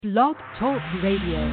Blog Talk Radio.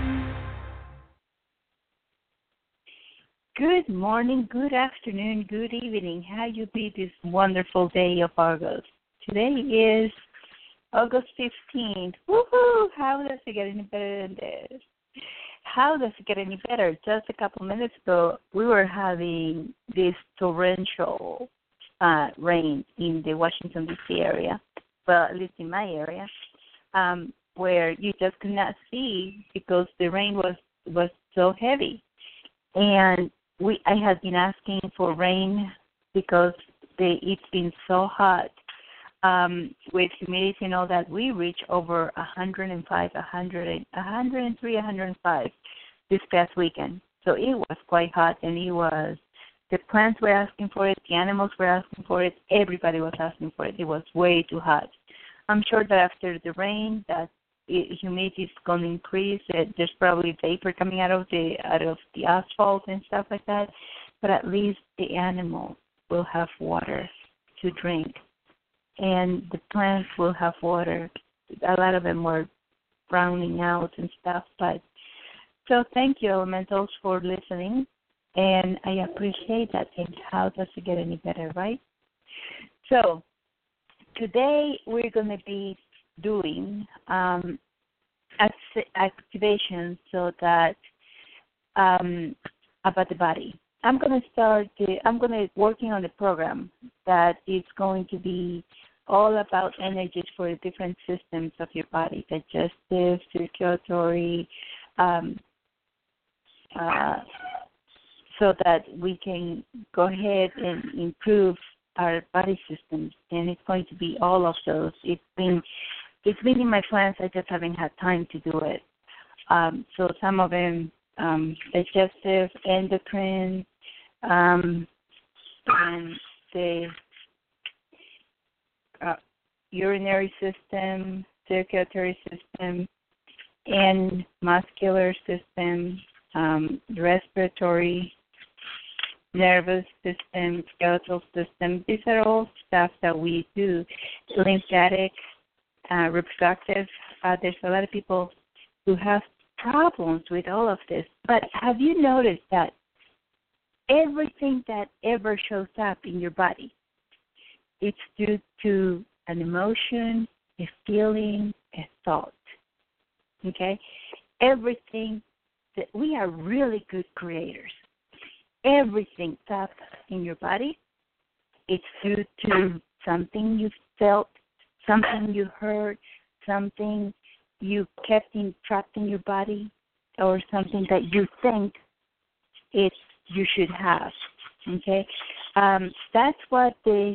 Good morning, good afternoon, good evening. How you be this wonderful day of August? Today is August 15th. Woohoo! How does it get any better than this? How does it get any better? Just a couple minutes ago, we were having this torrential rain in the Washington, D.C. area, well, at least in my area, where you just could not see because the rain was so heavy. And I had been asking for rain because it's been so hot with humidity and all that. We reached over 105, 103, 105 this past weekend. So it was quite hot, and the plants were asking for it, the animals were asking for it, everybody was asking for it. It was way too hot. I'm sure that after the rain, humidity is going to increase. There's probably vapor coming out of the asphalt and stuff like that. But at least the animals will have water to drink, and the plants will have water. A lot of them were browning out and stuff. But so thank you, elementals, for listening, and I appreciate that. And how does it get any better, right? So today we're going to be doing activation so that about the body. I'm going to working on a program that is going to be all about energies for the different systems of your body, digestive, circulatory, so that we can go ahead and improve our body systems, and it's going to be all of those. It's been in my plans. I just haven't had time to do it. So some of them, digestive, endocrine, and the urinary system, circulatory system, and muscular system, respiratory, nervous system, skeletal system. These are all stuff that we do. Lymphatic, reproductive. There's a lot of people who have problems with all of this. But have you noticed that everything that ever shows up in your body, it's due to an emotion, a feeling, a thought? Okay? Everything that we are really good creators. Everything that's in your body, it's due to something you felt, something you heard, something you kept trapped in your body, or something that you think you should have. Okay, that's what the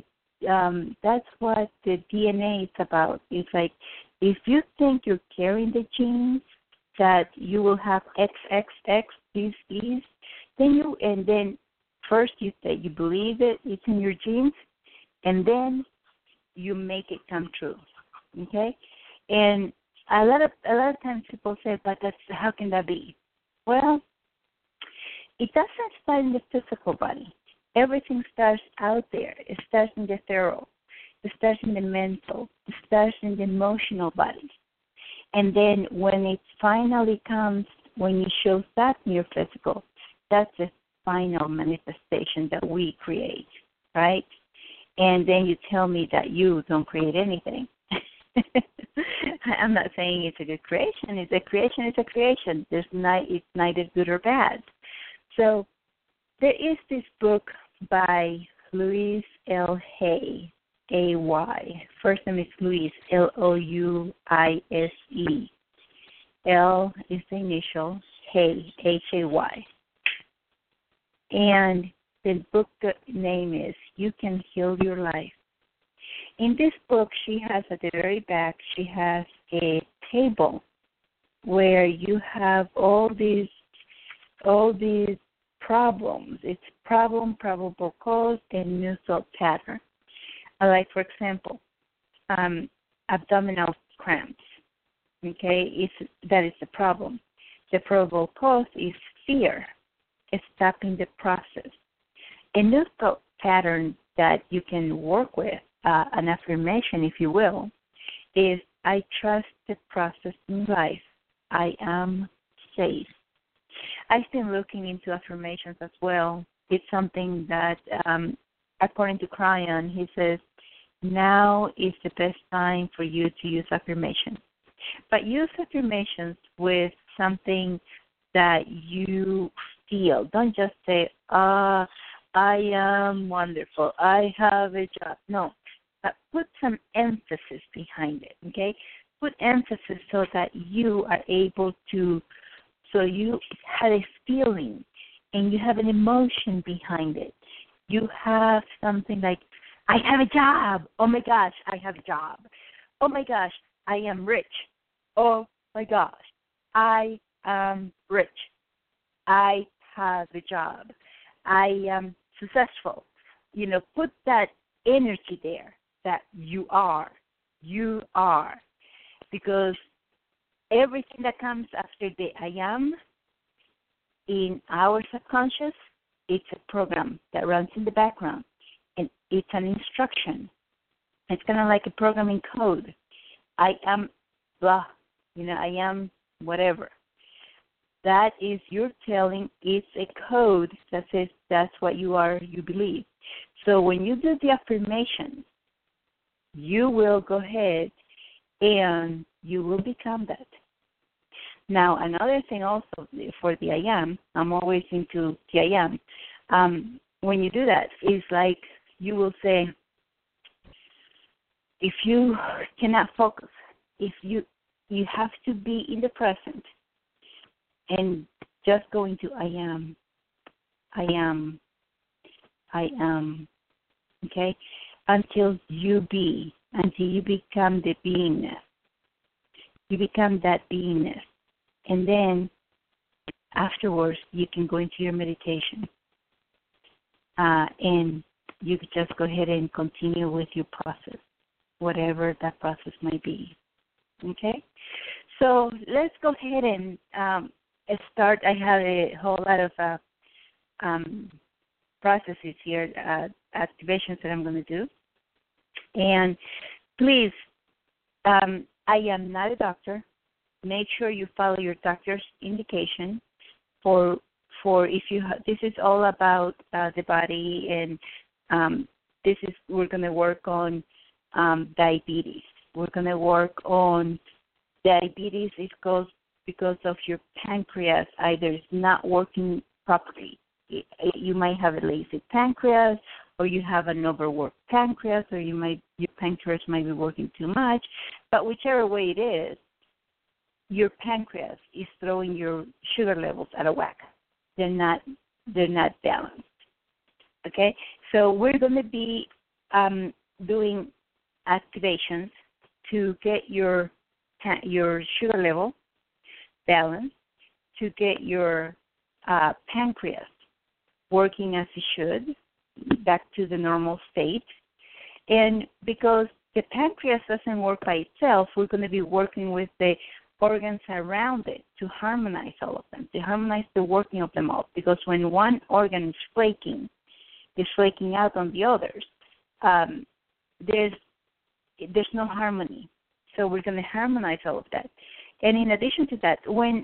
DNA is about. It's like if you think you're carrying the genes that you will have XXX disease, then first you say you believe it's in your genes, and then you make it come true. Okay? And a lot of times people say, but how can that be? Well, it doesn't start in the physical body. Everything starts out there. It starts in the ethereal. It starts in the mental. It starts in the emotional body. And then when it finally comes, when it shows up in your physical, that's the final manifestation that we create, right? And then you tell me that you don't create anything. I'm not saying it's a good creation. It's a creation. It's a creation. It's neither good or bad. So there is this book by Louise L. Hay, A-Y. First name is Louise, Louise. L is the initial, Hay, Hay. And the book name is You Can Heal Your Life. In this book, she has at the very back, she has a table where you have all these problems. It's problem, probable cause, and new thought pattern. Like, for example, abdominal cramps. Okay, that is the problem. The probable cause is fear. It's stopping the process. A new thought pattern that you can work with, an affirmation, if you will, is I trust the process in life. I am safe. I've been looking into affirmations as well. It's something that, according to Cryon, he says, now is the best time for you to use affirmations. But use affirmations with something that you feel. Don't just say, I am wonderful, I have a job. No, put some emphasis behind it, okay? Put emphasis so that you are able to, so you have a feeling and you have an emotion behind it. You have something like, I have a job. Oh, my gosh, I have a job. Oh, my gosh, I am rich. Oh, my gosh, I am rich. I have a job. I am successful. Put that energy there that you are. You are. Because everything that comes after the I am in our subconscious, it's a program that runs in the background. And it's an instruction. It's kind of like a programming code. I am blah. I am whatever. That is your telling. It's a code that says that's what you are, you believe. So when you do the affirmation, you will go ahead and you will become that. Now, another thing also for the I am, I'm always into the I am. When you do that, is like you will say, if you cannot focus, if you have to be in the present and just go into I am, okay, until you become the beingness. You become that beingness. And then afterwards, you can go into your meditation. And you could just go ahead and continue with your process, whatever that process might be. Okay? So let's go ahead and start. I have a whole lot of processes here, activations that I'm going to do. And please, I am not a doctor. Make sure you follow your doctor's indication for if you this is all about the body, and we're going to work on diabetes. We're going to work on diabetes because of your pancreas either is not working properly. You might have a lazy pancreas, or you have an overworked pancreas, or your pancreas might be working too much. But whichever way it is, your pancreas is throwing your sugar levels out of whack. They're not balanced. Okay, so we're going to be doing activations to get your sugar level balanced, to get your pancreas working as it should, back to the normal state. And because the pancreas doesn't work by itself, we're going to be working with the organs around it to harmonize all of them, to harmonize the working of them all. Because when one organ is flaking out on the others, there's no harmony. So we're going to harmonize all of that. And in addition to that, when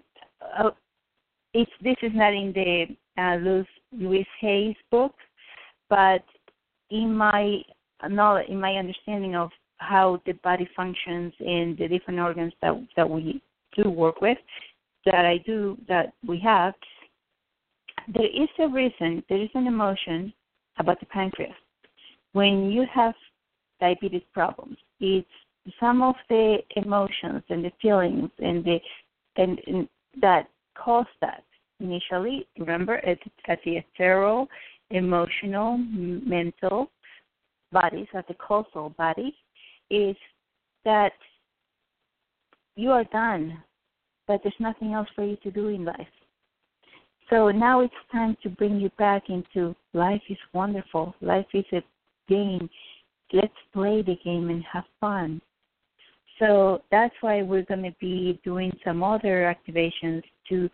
this is not in the Louise Hay's book, but in my knowledge, in my understanding of how the body functions and the different organs that we do work with, that we have, there is a reason, there is an emotion about the pancreas. When you have diabetes problems, it's some of the emotions and the feelings and that cause that initially. Remember, at the ethereal, emotional, mental bodies, at the causal body, is that you are done, but there's nothing else for you to do in life. So now it's time to bring you back into life is wonderful. Life is a game. Let's play the game and have fun. So that's why we're going to be doing some other activations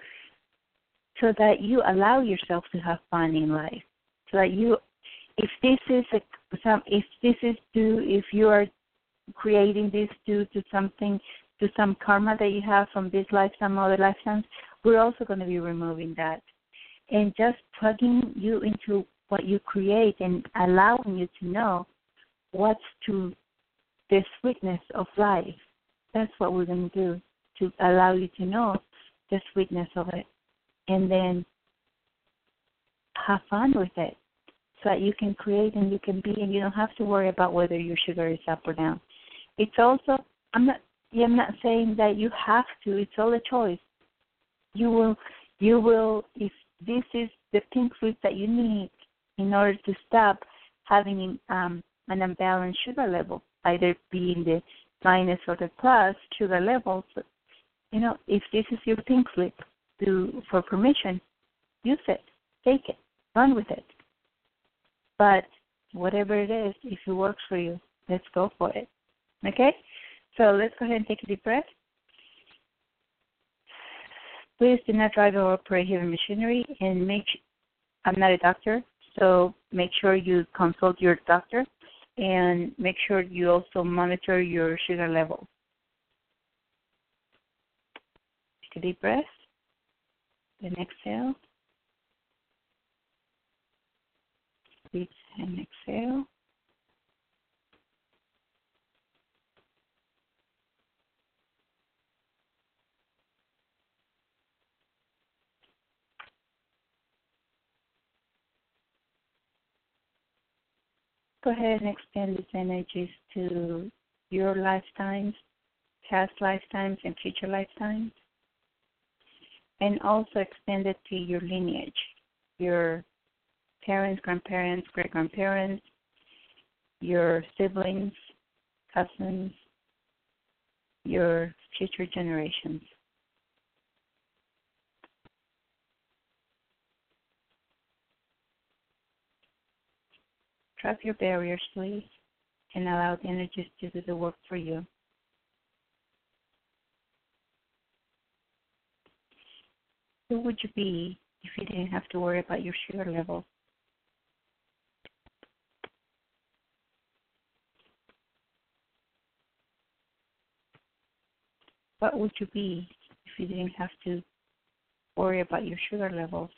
so that you allow yourself to have fun in life. So that if you are creating this due to something, to some karma that you have from this lifetime, other lifetimes, we're also going to be removing that. And just plugging you into what you create and allowing you to know what's to the sweetness of life. That's what we're going to do, to allow you to know the sweetness of it. And then have fun with it so that you can create and you can be, and you don't have to worry about whether your sugar is up or down. It's also, I'm not saying that you have to. It's all a choice. You will, if this is the pink fruit that you need in order to stop having an unbalanced sugar level, either being the minus or the plus sugar levels. You know, if this is your pink slip for permission, use it, take it, run with it. But whatever it is, if it works for you, let's go for it. Okay? So let's go ahead and take a deep breath. Please do not drive or operate heavy machinery, and I'm not a doctor, so make sure you consult your doctor and make sure you also monitor your sugar level. Take a deep breath, then exhale. Breathe and exhale. Go ahead and extend these energies to your lifetimes, past lifetimes, and future lifetimes. And also extend it to your lineage, your parents, grandparents, great-grandparents, your siblings, cousins, your future generations. Drop your barriers, please, and allow the energies to do the work for you. Who would you be if you didn't have to worry about your sugar level? What would you be if you didn't have to worry about your sugar levels?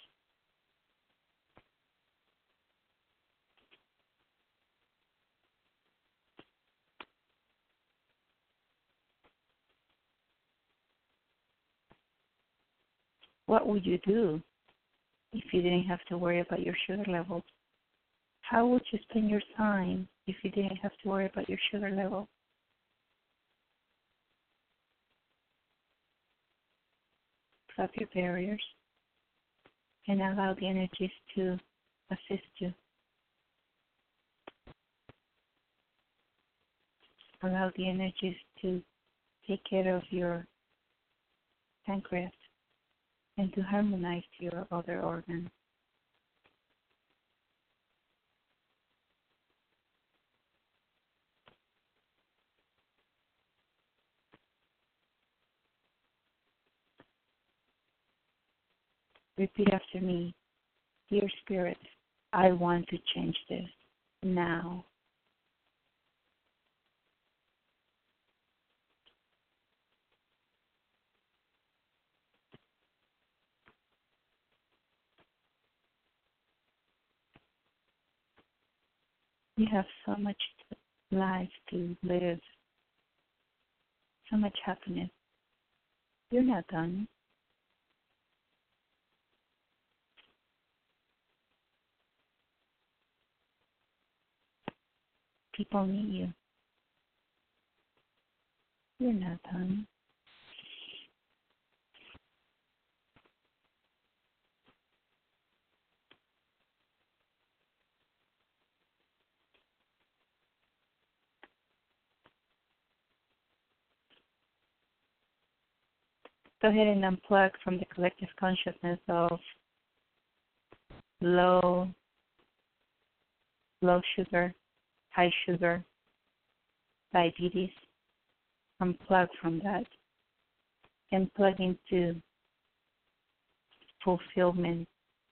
What would you do if you didn't have to worry about your sugar levels? How would you spend your time if you didn't have to worry about your sugar level? Drop your barriers and allow the energies to assist you. Allow the energies to take care of your pancreas and to harmonize your other organs. Repeat after me. Dear Spirit, I want to change this now. You have so much life to live, so much happiness. You're not done. People need you. You're not done. Go ahead and unplug from the collective consciousness of low sugar, high sugar, diabetes. Unplug from that and plug into fulfillment.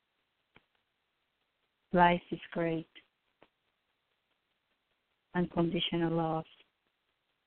Life is great. Unconditional love.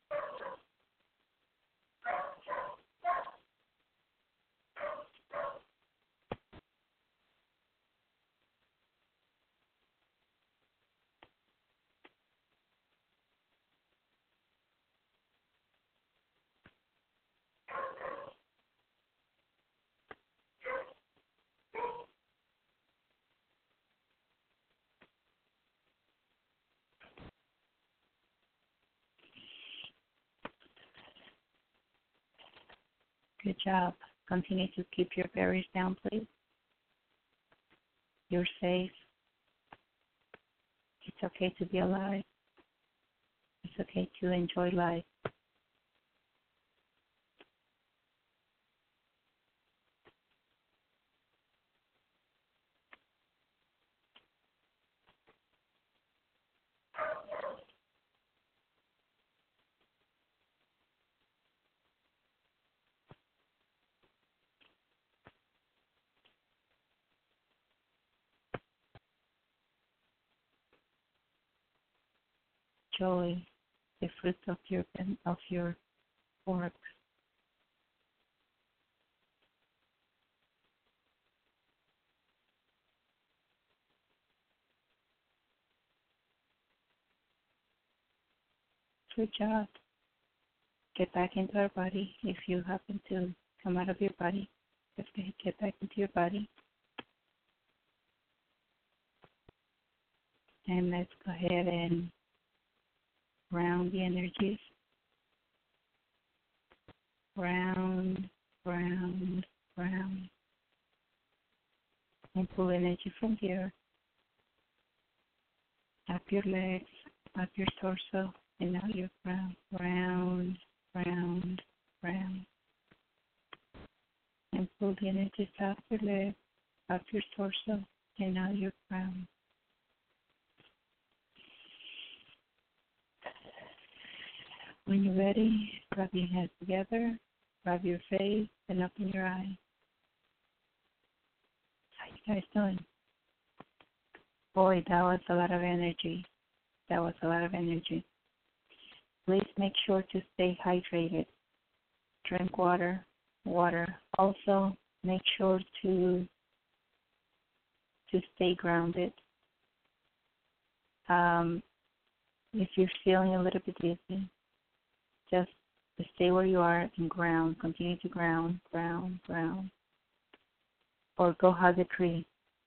Good job. Continue to keep your berries down, please. You're safe. It's okay to be alive. It's okay to enjoy life. Enjoy the fruit of your work. Good job. Get back into our body. If you happen to come out of your body, just get back into your body. And let's go ahead and round the energies. Round, round, round. And pull energy from here. Up your legs, up your torso, and now your crown. Round, round, round. And pull the energies up your legs, up your torso, and now your crown. When you're ready, rub your hands together, rub your face, and open your eyes. How you guys doing? Boy, that was a lot of energy. That was a lot of energy. Please make sure to stay hydrated. Drink water. Also, make sure to stay grounded. If you're feeling a little bit dizzy, just stay where you are and ground. Continue to ground. Or go hug a tree.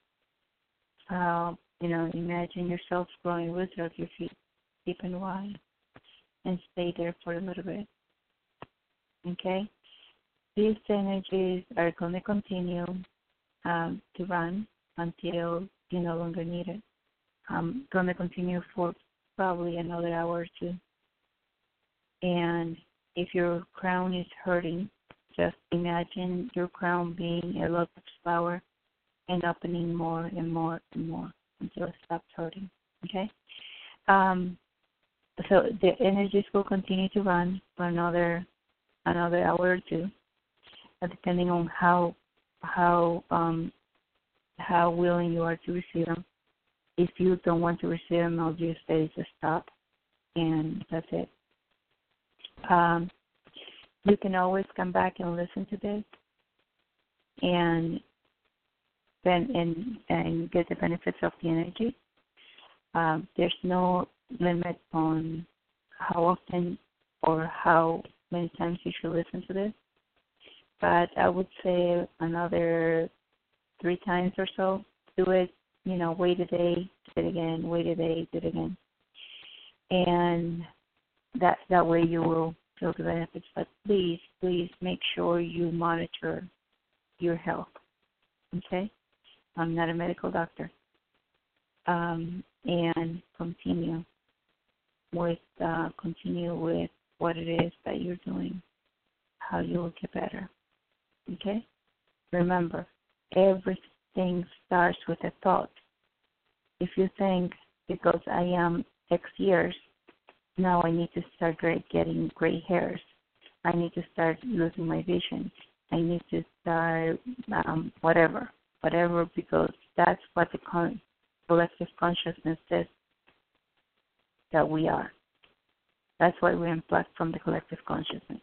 Imagine yourself growing roots out of your feet, deep and wide, and stay there for a little bit. Okay? These energies are going to continue to run until you no longer need it. Going to continue for probably another hour or two. And if your crown is hurting, just imagine your crown being a lotus flower and opening more and more and more until it stops hurting. Okay? So the energies will continue to run for another hour or two, depending on how willing you are to receive them. If you don't want to receive them, I'll just say to stop, and that's it. You can always come back and listen to this, and get the benefits of the energy. There's no limit on how often or how many times you should listen to this, but I would say another 3 times or so. Do it, wait a day, do it again, wait a day, do it again. And that way you will feel the benefits. But please make sure you monitor your health. Okay? I'm not a medical doctor. And continue with what it is that you're doing, how you will get better. Okay? Remember, everything starts with a thought. If you think, because I am X years, now I need to start getting gray hairs. I need to start losing my vision. I need to start whatever, because that's what the collective consciousness says that we are. That's why we unplug from the collective consciousness.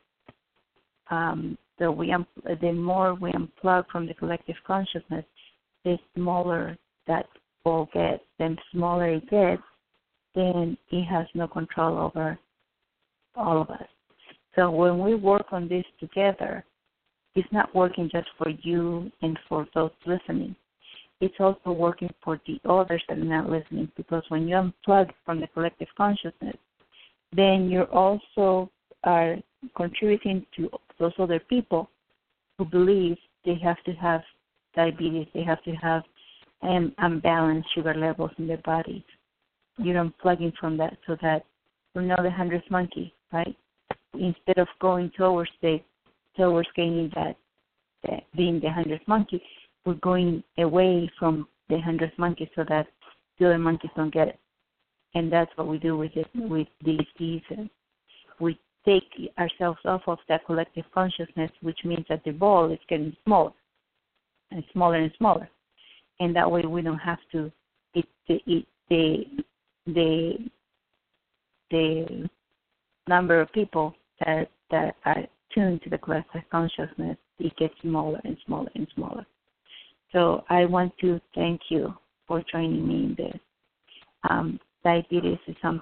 The more we unplug from the collective consciousness, the smaller that ball gets. The smaller it gets, then it has no control over all of us. So when we work on this together, it's not working just for you and for those listening. It's also working for the others that are not listening, because when you unplug from the collective consciousness, then you also are contributing to those other people who believe they have to have diabetes, they have to have unbalanced sugar levels in their bodies. You're unplugging from that so that we're not the 100th monkey, right? Instead of going towards gaining that being the 100th monkey, we're going away from the 100th monkey so that the other monkeys don't get it. And that's what we do with these diseases. We take ourselves off of that collective consciousness, which means that the ball is getting smaller and smaller and smaller. And that way we don't have to the number of people that are tuned to the collective consciousness, it gets smaller and smaller and smaller. So I want to thank you for joining me in this. Diabetes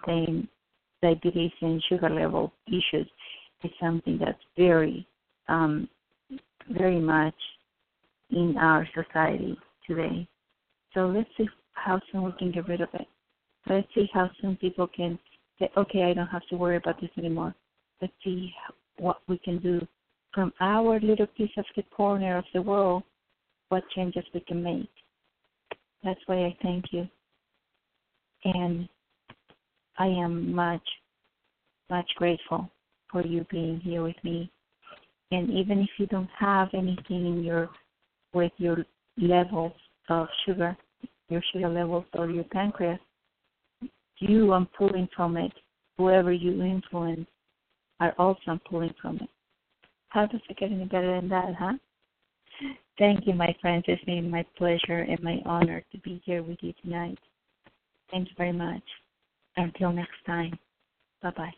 and sugar level issues is something that's very, very much in our society today. So let's see how soon we can get rid of it. Let's see how soon people can say, okay, I don't have to worry about this anymore. Let's see what we can do from our little piece of the corner of the world, what changes we can make. That's why I thank you. And I am much, much grateful for you being here with me. And even if you don't have anything with your levels of sugar, your sugar levels or your pancreas, I'm pulling from it. Whoever you influence are also pulling from it. How does it get any better than that, huh? Thank you, my friends. It's been my pleasure and my honor to be here with you tonight. Thank you very much. Until next time, bye-bye.